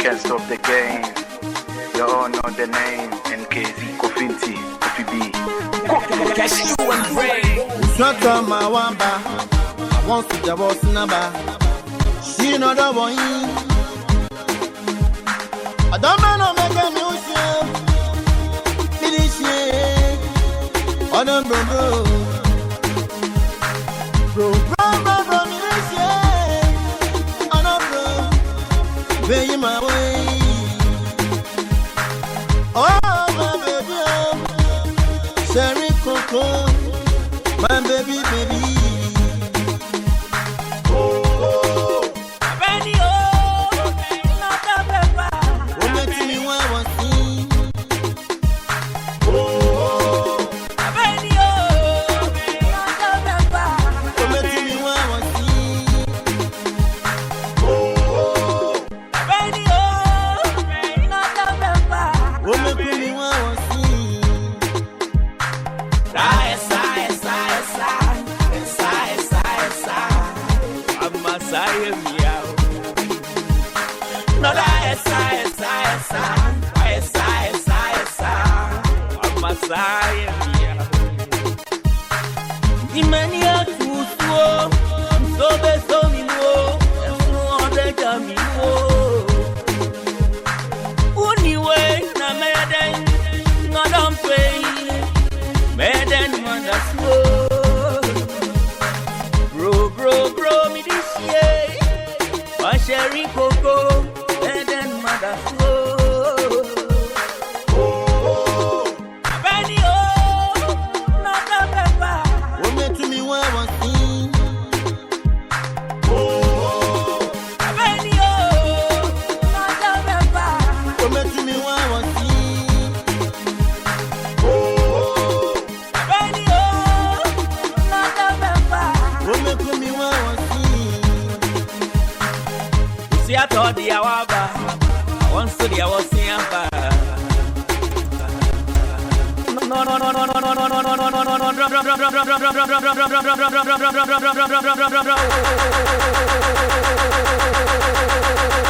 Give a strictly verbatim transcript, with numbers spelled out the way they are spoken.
can't stop the game. You all know the name. N K Z, Kofinti, Kofi B. Cashew and Bray. Shut up, my wamba. I want to the boss number. She know the boy. I don't know make a music. Finish it. Oh no, bro, bro. Bro, bro, bro, bro, finish it. Oh no, bro. Pay my way. Oh, my baby, oh. Sherry Coco. My baby, baby. Sherry Coco, and then mother flow. Oh, Benny, oh, not a pepper. Woman to me, where was he? Oh, Benny, oh, not a pepper. Woman to me, where was he? Oh, Benny, oh, not a pepper. Woman to me, where was he? I told the Awaba, I want to the Awasiamba. No, no, no, no, no, no, no, no, no, no, no, no, no, no, no,